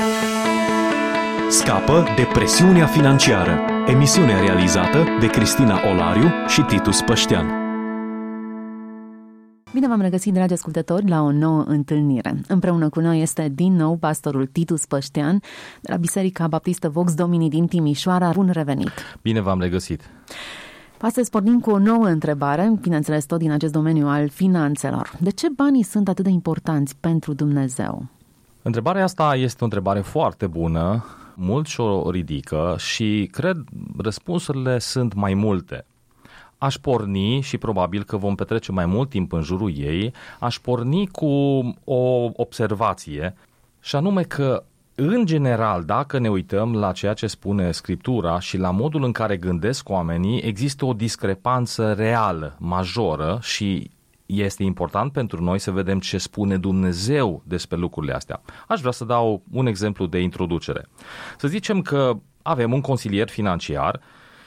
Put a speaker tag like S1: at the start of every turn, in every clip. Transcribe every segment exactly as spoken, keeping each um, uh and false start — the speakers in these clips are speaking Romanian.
S1: Scapă de presiunea financiară. Emisiune realizată de Cristina Olariu și Titus Păștean.
S2: Bine v-am regăsit, dragi ascultători, la o nouă întâlnire. Împreună cu noi este din nou pastorul Titus Păștean de la Biserica Baptistă Vox Domini din Timișoara. Bun revenit!
S3: Bine v-am regăsit!
S2: Astăzi pornim cu o nouă întrebare, bineînțeles tot din acest domeniu al finanțelor. De ce banii sunt atât de importanți pentru Dumnezeu?
S3: Întrebarea asta este o întrebare foarte bună, mulți o ridică și cred răspunsurile sunt mai multe. Aș porni, și probabil că vom petrece mai mult timp în jurul ei, aș porni cu o observație, și anume că, în general, dacă ne uităm la ceea ce spune Scriptura și la modul în care gândesc oamenii, există o discrepanță reală, majoră, și este important pentru noi să vedem ce spune Dumnezeu despre lucrurile astea. Aș vrea să dau un exemplu de introducere. Să zicem că avem un consilier financiar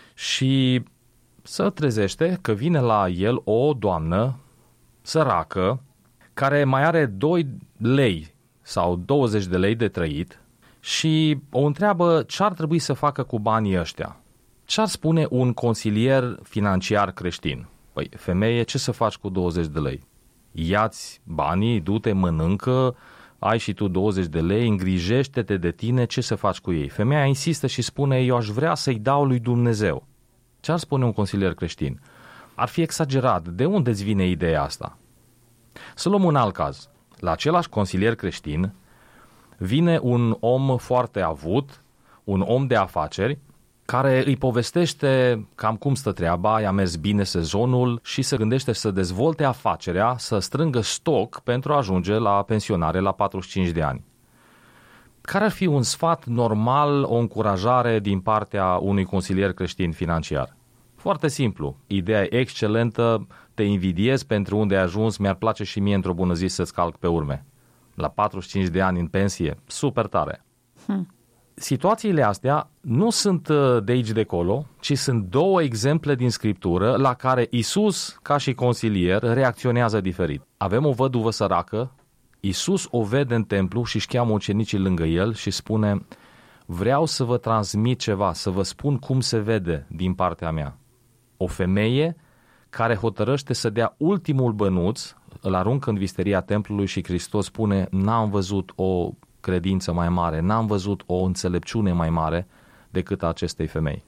S3: și se trezește că vine la el o doamnă săracă care mai are doi lei sau douăzeci de lei de trăit și o întreabă ce ar trebui să facă cu banii ăștia. Ce ar spune un consilier financiar creștin? Păi, femeie, ce să faci cu douăzeci de lei? Ia-ți banii, du-te, mănâncă, ai și tu douăzeci de lei, îngrijește-te de tine, ce să faci cu ei? Femeia insistă și spune, eu aș vrea să-i dau lui Dumnezeu. Ce ar spune un consilier creștin? Ar fi exagerat. De unde îți vine ideea asta? Să luăm un alt caz. La același consilier creștin vine un om foarte avut, un om de afaceri, care îi povestește cam cum stă treaba, i-a mers bine sezonul și se gândește să dezvolte afacerea, să strângă stoc pentru a ajunge la pensionare la patruzeci și cinci de ani. Care ar fi un sfat normal, o încurajare din partea unui consilier creștin financiar? Foarte simplu, ideea e excelentă, te invidiez pentru unde ai ajuns, mi-ar place și mie într-o bună zi să-ți calc pe urme. La patruzeci și cinci de ani în pensie, super tare. Hmm. Situațiile astea nu sunt de aici de acolo, ci sunt două exemple din Scriptură la care Iisus, ca și consilier, reacționează diferit. Avem o văduvă săracă, Iisus o vede în templu și își cheamă ucenicii lângă el și spune, vreau să vă transmit ceva, să vă spun cum se vede din partea mea. O femeie care hotărăște să dea ultimul bănuț, îl aruncă în visteria templului și Hristos spune, n-am văzut o credință mai mare, n-am văzut o înțelepciune mai mare decât a acestei femei.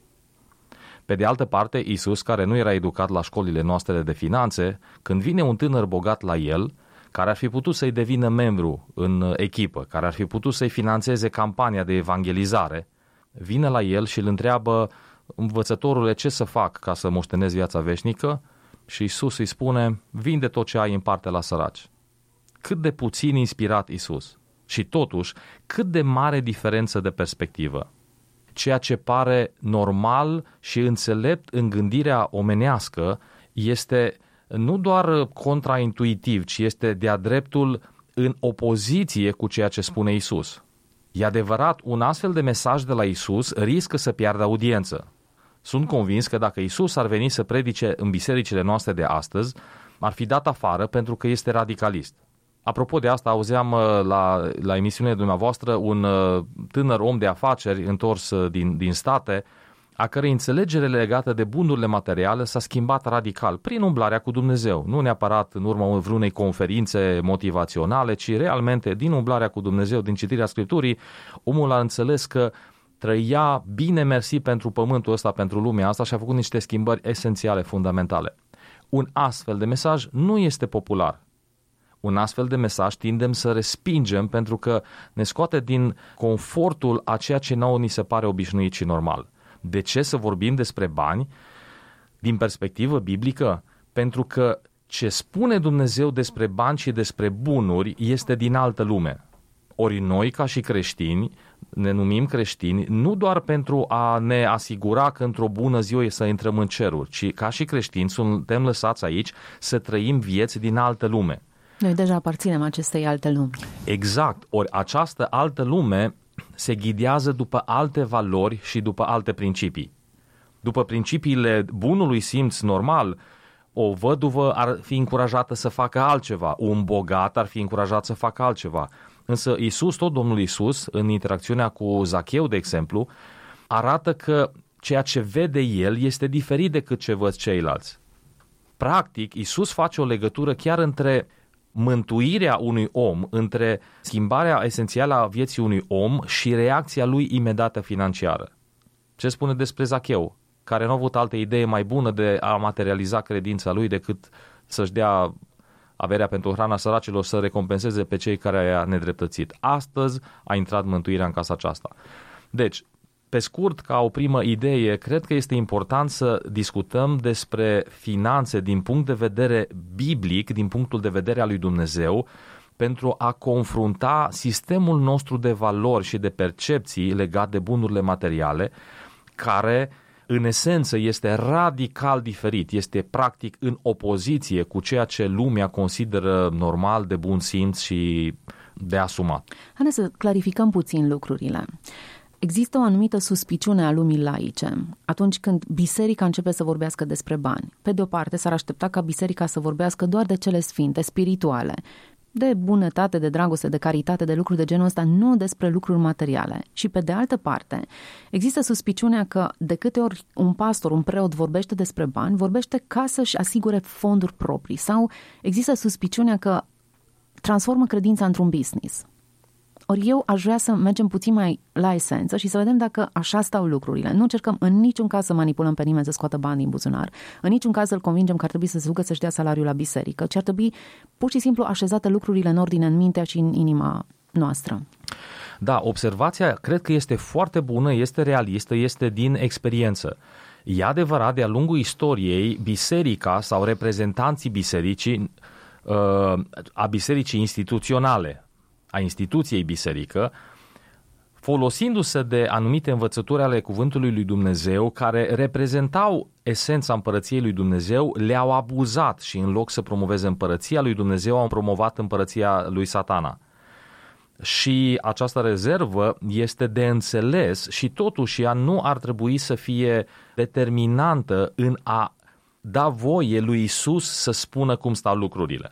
S3: Pe de altă parte, Iisus, care nu era educat la școlile noastre de finanțe, când vine un tânăr bogat la el, care ar fi putut să-i devină membru în echipă, care ar fi putut să-i finanțeze campania de evangelizare, vine la el și îl întreabă, învățătorule, ce să fac ca să moștenesc viața veșnică? Și Iisus îi spune, vinde tot ce ai în parte la săraci. Cât de puțin inspirat Iisus. Și totuși, cât de mare diferență de perspectivă. Ceea ce pare normal și înțelept în gândirea omenească este nu doar contraintuitiv, ci este de-a dreptul în opoziție cu ceea ce spune Iisus. E adevărat, un astfel de mesaj de la Iisus riscă să piardă audiență. Sunt convins că dacă Iisus ar veni să predice în bisericile noastre de astăzi, ar fi dat afară pentru că este radicalist. Apropo de asta, auzeam la, la emisiunea dumneavoastră un tânăr om de afaceri întors din, din state, a cărei înțelegere legată de bunurile materiale s-a schimbat radical prin umblarea cu Dumnezeu. Nu neapărat în urma vreunei conferințe motivaționale, ci realmente din umblarea cu Dumnezeu, din citirea Scripturii, omul a înțeles că trăia bine mersi pentru pământul ăsta, pentru lumea asta și a făcut niște schimbări esențiale, fundamentale. Un astfel de mesaj nu este popular. Un astfel de mesaj tindem să respingem pentru că ne scoate din confortul a ceea ce nouă ni se pare obișnuit și normal. De ce să vorbim despre bani din perspectivă biblică? Pentru că ce spune Dumnezeu despre bani și despre bunuri este din altă lume. Ori noi, ca și creștini, ne numim creștini nu doar pentru a ne asigura că într-o bună zi o să intrăm în ceruri, ci ca și creștini suntem lăsați aici să trăim vieți din altă lume.
S2: Noi deja aparținem acestei alte lumi.
S3: Exact. Ori această altă lume se ghidează după alte valori și după alte principii. După principiile bunului simț normal, o văduvă ar fi încurajată să facă altceva, un bogat ar fi încurajat să facă altceva. Însă Iisus, tot Domnul Iisus, în interacțiunea cu Zacheu, de exemplu, arată că ceea ce vede el este diferit decât ce văd ceilalți. Practic, Iisus face o legătură chiar între mântuirea unui om, între schimbarea esențială a vieții unui om și reacția lui imediată financiară. Ce spune despre Zacheu, care nu a avut altă idee mai bună de a materializa credința lui decât să-și dea averea pentru hrana săracilor, să recompenseze pe cei care i-a nedreptățit. Astăzi a intrat mântuirea în casa aceasta. Deci, pe scurt, ca o primă idee, cred că este important să discutăm despre finanțe din punct de vedere biblic, din punctul de vedere al lui Dumnezeu, pentru a confrunta sistemul nostru de valori și de percepții legat de bunurile materiale, care în esență este radical diferit, este practic în opoziție cu ceea ce lumea consideră normal, de bun simț și de asumat.
S2: Haideți să clarificăm puțin lucrurile. Există o anumită suspiciune a lumii laice atunci când biserica începe să vorbească despre bani. Pe de o parte, s-ar aștepta ca biserica să vorbească doar de cele sfinte, spirituale, de bunătate, de dragoste, de caritate, de lucruri de genul ăsta, nu despre lucruri materiale. Și pe de altă parte, există suspiciunea că de câte ori un pastor, un preot vorbește despre bani, vorbește ca să-și asigure fonduri proprii, sau există suspiciunea că transformă credința într-un business. Ori eu aș vrea să mergem puțin mai la esență și să vedem dacă așa stau lucrurile. Nu încercăm în niciun caz să manipulăm pe nimeni să scoată bani din buzunar, în niciun caz să-l convingem că ar trebui să se ducă să-și dea salariul la biserică, ci ar trebui pur și simplu așezate lucrurile în ordine în mintea și în inima noastră.
S3: Da, observația cred că este foarte bună, este realistă, este din experiență. E adevărat, de-a lungul istoriei, biserica sau reprezentanții bisericii, a bisericii instituționale, a instituției biserică, folosindu-se de anumite învățături ale cuvântului lui Dumnezeu care reprezentau esența împărăției lui Dumnezeu, le-au abuzat și în loc să promoveze împărăția lui Dumnezeu, au promovat împărăția lui Satana. Și această rezervă este de înțeles și totuși ea nu ar trebui să fie determinantă în a da voie lui Iisus să spună cum stau lucrurile.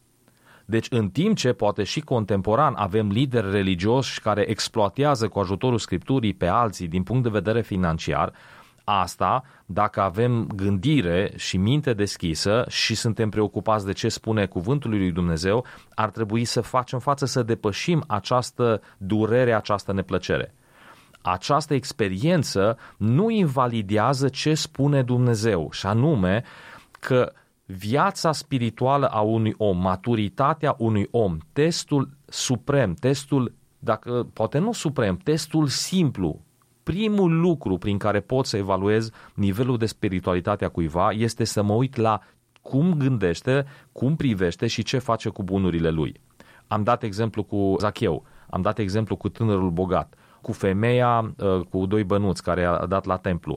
S3: Deci în timp ce poate și contemporan avem lideri religioși care exploatează cu ajutorul Scripturii pe alții din punct de vedere financiar, asta, dacă avem gândire și minte deschisă și suntem preocupați de ce spune cuvântul lui Dumnezeu, ar trebui să facem față, să depășim această durere, această neplăcere. Această experiență nu invalidează ce spune Dumnezeu, și anume că viața spirituală a unui om, maturitatea unui om, testul suprem, testul, dacă poate nu suprem, testul simplu, primul lucru prin care pot să evaluez nivelul de spiritualitate a cuiva este să mă uit la cum gândește, cum privește și ce face cu bunurile lui. Am dat exemplu cu Zacheu, am dat exemplu cu tânărul bogat, cu femeia cu doi bănuți care a dat la templu.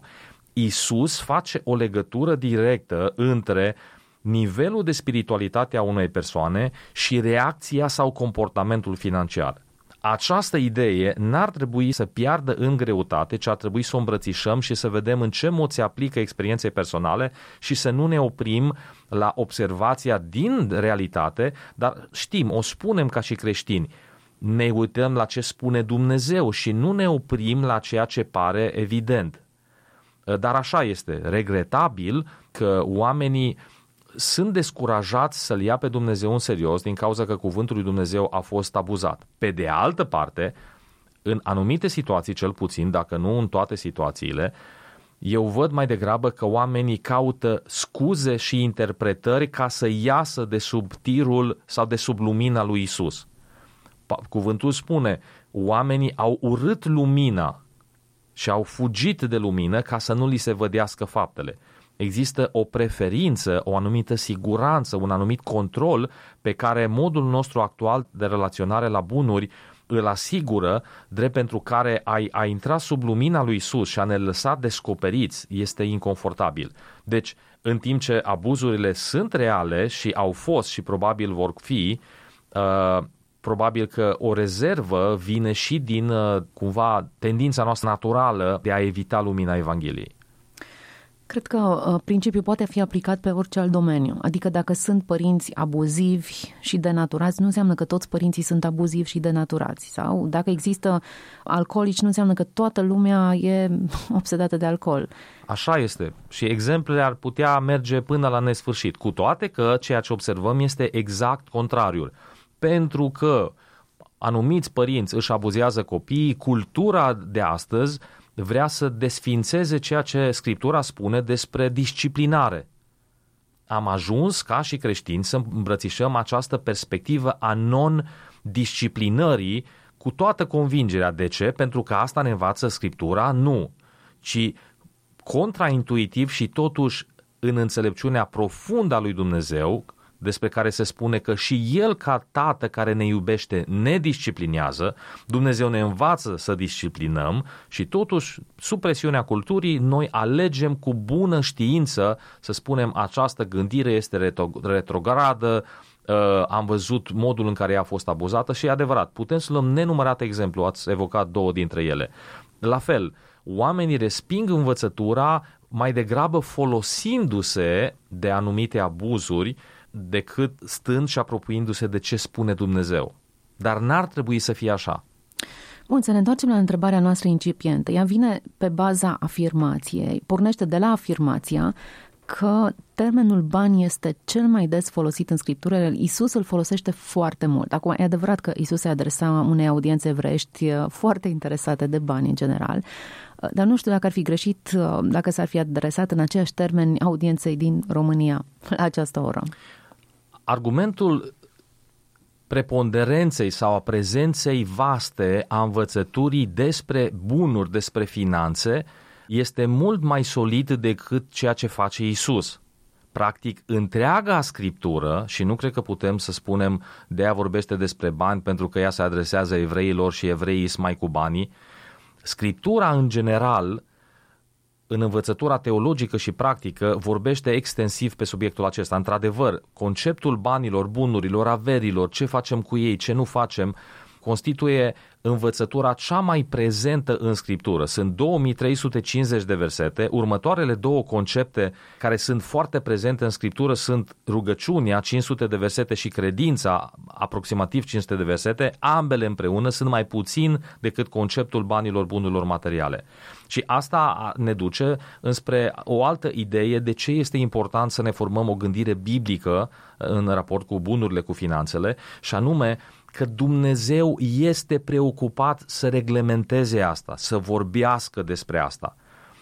S3: Iisus face o legătură directă între nivelul de spiritualitate a unei persoane și reacția sau comportamentul financiar. Această idee n-ar trebui să piardă în greutate, ci ar trebui să o îmbrățișăm și să vedem în ce mod se aplică experienței personale și să nu ne oprim la observația din realitate, dar știm, o spunem ca și creștini, ne uităm la ce spune Dumnezeu și nu ne oprim la ceea ce pare evident. Dar așa este, regretabil că oamenii sunt descurajați să-L ia pe Dumnezeu în serios din cauza că cuvântul lui Dumnezeu a fost abuzat. Pe de altă parte, în anumite situații, cel puțin, dacă nu în toate situațiile, eu văd mai degrabă că oamenii caută scuze și interpretări ca să iasă de sub tirul sau de sub lumina lui Isus. Cuvântul spune, oamenii au urât lumina și au fugit de lumină ca să nu li se vădească faptele. Există o preferință, o anumită siguranță, un anumit control pe care modul nostru actual de relaționare la bunuri îl asigură, drept pentru care a, a intra sub lumina lui Isus și a ne lăsa descoperiți este inconfortabil. Deci, în timp ce abuzurile sunt reale și au fost și probabil vor fi, uh, probabil că o rezervă vine și din uh, cumva tendința noastră naturală de a evita lumina Evangheliei.
S2: Cred că uh, principiul poate fi aplicat pe orice alt domeniu. Adică dacă sunt părinți abuzivi și denaturați, nu înseamnă că toți părinții sunt abuzivi și denaturați. Sau dacă există alcoolici, nu înseamnă că toată lumea e obsedată de alcool.
S3: Așa este. Și exemplele ar putea merge până la nesfârșit. Cu toate că ceea ce observăm este exact contrariul. Pentru că anumiți părinți își abuzează copiii, cultura de astăzi vrea să desfințeze ceea ce Scriptura spune despre disciplinare. Am ajuns ca și creștini să îmbrățișăm această perspectivă a non-disciplinării cu toată convingerea. De ce? Pentru că asta ne învață Scriptura? Nu. Ci contraintuitiv și totuși în înțelepciunea profundă a lui Dumnezeu, despre care se spune că și El ca Tată care ne iubește ne disciplinează, Dumnezeu ne învață să disciplinăm și totuși sub presiunea culturii noi alegem cu bună știință să spunem această gândire este retrogradă, am văzut modul în care ea a fost abuzată și e adevărat. Putem să luăm nenumărate exemplu, ați evocat două dintre ele. La fel, oamenii resping învățătura mai degrabă folosindu-se de anumite abuzuri decât stând și apropiindu-se de ce spune Dumnezeu. Dar n-ar trebui să fie așa.
S2: Bun, să ne întoarcem la întrebarea noastră incipientă. Ea vine pe baza afirmației, pornește de la afirmația că termenul bani este cel mai des folosit în Scriptură. Iisus îl folosește foarte mult. Acum, e adevărat că Iisus se adresa unei audiențe evrești foarte interesate de bani în general, dar nu știu dacă ar fi greșit dacă s-ar fi adresat în aceiași termeni audienței din România la această oră.
S3: Argumentul preponderenței sau a prezenței vaste a învățăturii despre bunuri, despre finanțe, este mult mai solid decât ceea ce face Iisus. Practic, întreaga Scriptură, și nu cred că putem să spunem de ea vorbește despre bani pentru că ea se adresează evreilor și evreii sunt mai cu banii, Scriptura în general, în învățătura teologică și practică, vorbește extensiv pe subiectul acesta. Într-adevăr, conceptul banilor, bunurilor, averilor, ce facem cu ei, ce nu facem, constituie învățătura cea mai prezentă în Scriptură. Sunt două mii trei sute cincizeci de versete. Următoarele două concepte care sunt foarte prezente în Scriptură sunt rugăciunea, cinci sute de versete, și credința, aproximativ cinci sute de versete. Ambele împreună sunt mai puțin decât conceptul banilor, bunurilor materiale. Și asta ne duce înspre o altă idee de ce este important să ne formăm o gândire biblică în raport cu bunurile, cu finanțele, și anume că Dumnezeu este preocupat să reglementeze asta, să vorbească despre asta.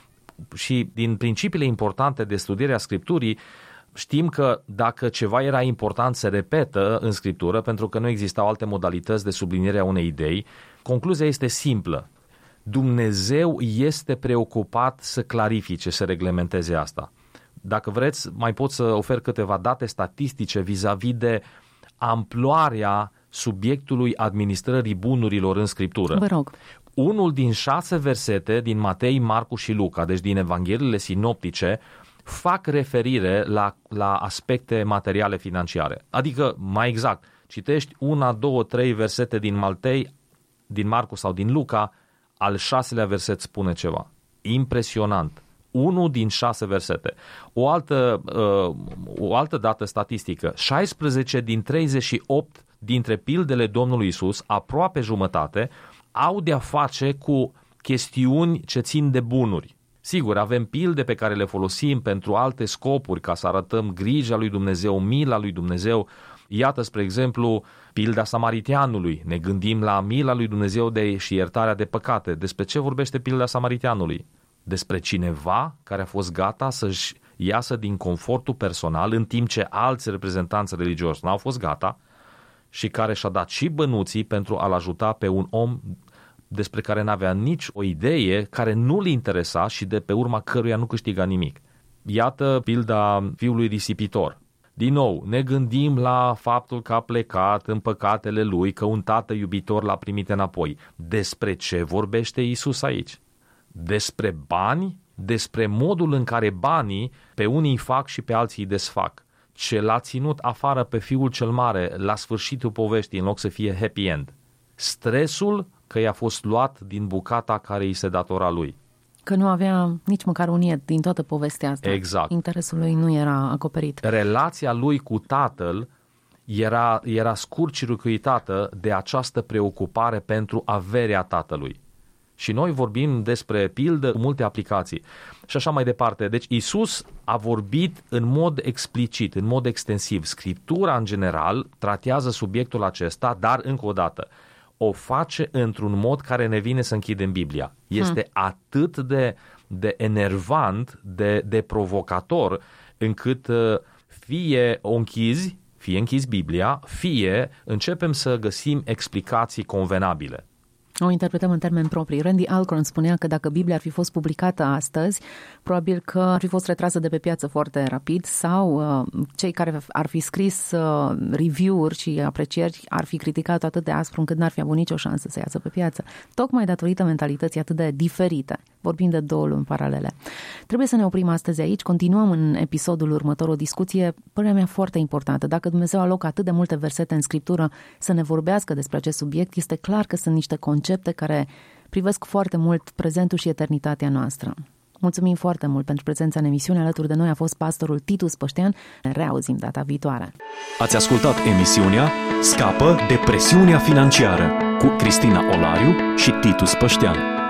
S3: Și din principiile importante de studiere a Scripturii, știm că dacă ceva era important se repetă în Scriptură, pentru că nu existau alte modalități de subliniere a unei idei. Concluzia este simplă. Dumnezeu este preocupat să clarifice, să reglementeze asta. Dacă vreți, mai pot să ofer câteva date statistice vis-a-vis de amploarea subiectului administrării bunurilor în Scriptură.
S2: Vă rog.
S3: Unul din șase versete din Matei, Marcu și Luca, deci din Evangheliile sinoptice, fac referire la, la aspecte materiale financiare. Adică, mai exact, citești una, două, trei versete din Matei, din Marcu sau din Luca, al șaselea verset spune ceva. Impresionant. Unul din șase versete. O altă, uh, o altă dată statistică. șaisprezece din treizeci și opt dintre pildele Domnului Iisus, aproape jumătate, au de-a face cu chestiuni ce țin de bunuri. Sigur, avem pilde pe care le folosim pentru alte scopuri, ca să arătăm grija lui Dumnezeu, mila lui Dumnezeu. Iată, spre exemplu, pilda samariteanului. Ne gândim la mila lui Dumnezeu de, și iertarea de păcate. Despre ce vorbește pilda samariteanului? Despre cineva care a fost gata să-și iasă din confortul personal, în timp ce alți reprezentanți religioși n-au fost gata, și care și-a dat și bănuții pentru a-l ajuta pe un om despre care n-avea nici o idee, care nu-l interesa și de pe urma căruia nu câștiga nimic. Iată pilda fiului risipitor. Din nou, ne gândim la faptul că a plecat în păcatele lui, că un tată iubitor l-a primit înapoi. Despre ce vorbește Iisus aici? Despre bani? Despre modul în care banii pe unii îi fac și pe alții îi desfac. Ce l-a ținut afară pe fiul cel mare la sfârșitul poveștii, în loc să fie happy end. Stresul că i-a fost luat din bucata care îi se datora lui.
S2: Că nu avea nici măcar un ied din toată povestea asta.
S3: Exact.
S2: Interesul lui nu era acoperit.
S3: Relația lui cu tatăl era, era scurt-circuitată de această preocupare pentru averea tatălui. Și noi vorbim despre pildă cu multe aplicații și așa mai departe. Deci Iisus a vorbit în mod explicit, în mod extensiv. Scriptura în general tratează subiectul acesta, dar încă o dată o face într-un mod care ne vine să închidem Biblia. Este hmm. atât de, de enervant, de, de provocator, încât fie o închizi, fie închizi Biblia, fie începem să găsim explicații convenabile.
S2: O interpretăm în termeni proprii. Randy Alcorn spunea că dacă Biblia ar fi fost publicată astăzi, probabil că ar fi fost retrasă de pe piață foarte rapid sau uh, cei care ar fi scris uh, review-uri și aprecieri ar fi criticat atât de aspru încât n-ar fi avut nicio șansă să iasă pe piață. Tocmai datorită mentalității atât de diferite. Vorbim de două lumi paralele. Trebuie să ne oprim astăzi aici. Continuăm în episodul următor o discuție, părerea mea, foarte importantă. Dacă Dumnezeu alocă atât de multe versete în Scriptură să ne vorbească despre acest subiect, este clar că sunt niște concepte care privesc foarte mult prezentul și eternitatea noastră. Mulțumim foarte mult pentru prezența în emisiune. Alături de noi a fost pastorul Titus Păștean. Ne reauzim data viitoare.
S1: Ați ascultat emisiunea Scapă de presiunea financiară cu Cristina Olariu și Titus Păștean.